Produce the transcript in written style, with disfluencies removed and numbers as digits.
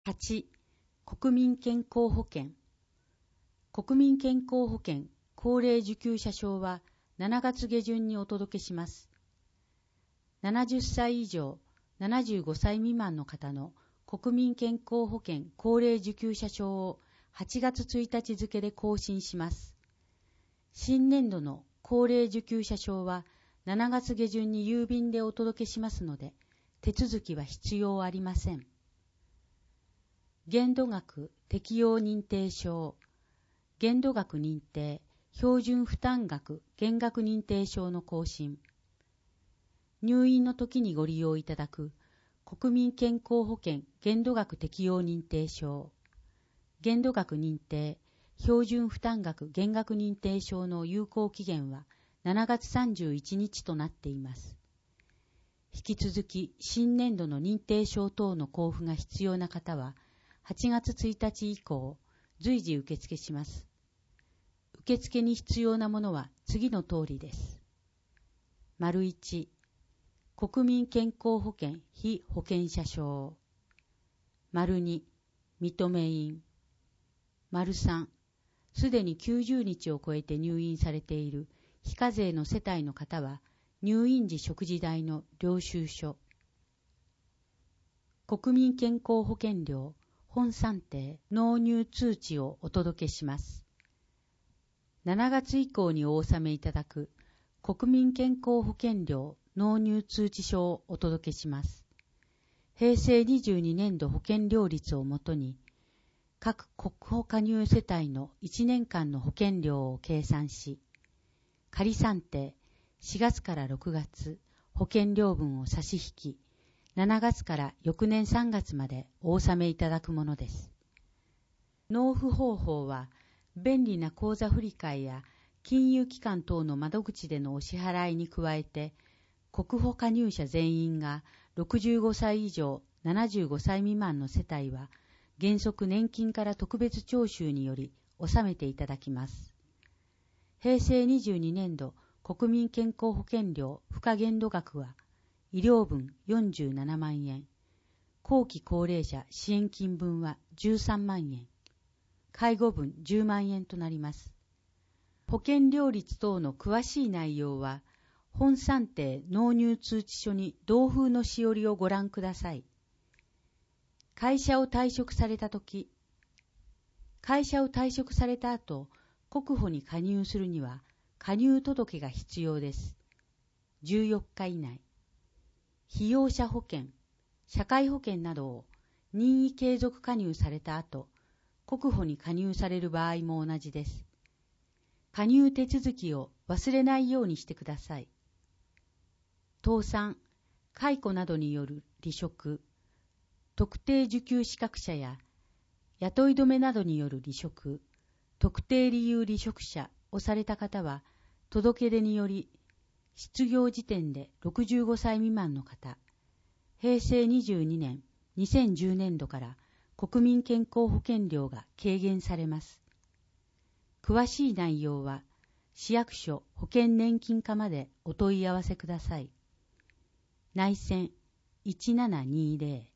8. 国民健康保険。国民健康保険高齢受給者証は7月下旬にお届けします。70歳以上、75歳未満の方の国民健康保険高齢受給者証を8月1日付で更新します。新年度の高齢受給者証は7月下旬に郵便でお届けしますので、手続きは必要ありません。限度額適用認定証、限度額認定、標準負担額減額認定証の更新。入院の時にご利用いただく国民健康保険限度額適用認定証、限度額認定、標準負担額減額認定証の有効期限は7月31日となっています。引き続き新年度の認定証等の交付が必要な方は8月1日以降随時受付します。受付に必要なものは次の通りです。丸1、国民健康保険被保険者証。丸2、認め印。丸3、すでに90日を超えて入院されている非課税の世帯の方は入院時食事代の領収書。国民健康保険料本算定納入通知をお届けします。7月以降にお納めいただく国民健康保険料納入通知書をお届けします。平成22年度保険料率をもとに各国保加入世帯の1年間の保険料を計算し、仮算定4月から6月保険料分を差し引き、7月から翌年3月までお納めいただくものです。納付方法は、便利な口座振替や金融機関等の窓口でのお支払いに加えて、国保加入者全員が65歳以上75歳未満の世帯は、原則年金から特別徴収により納めていただきます。平成22年度国民健康保険料付加限度額は、医療分47万円、後期高齢者支援金分は13万円、介護分10万円となります。保険料率等の詳しい内容は、本算定納入通知書に同封のしおりをご覧ください。会社を退職されたとき、会社を退職された後、国保に加入するには、加入届が必要です。14日以内。被用者保険、社会保険などを任意継続加入された後、国保に加入される場合も同じです。加入手続きを忘れないようにしてください。倒産、解雇などによる離職、特定受給資格者や雇い止めなどによる離職、特定理由離職者をされた方は、届け出により、失業時点で65歳未満の方、平成22年、2010年度から国民健康保険料が軽減されます。詳しい内容は、市役所保険年金課までお問い合わせください。内線1720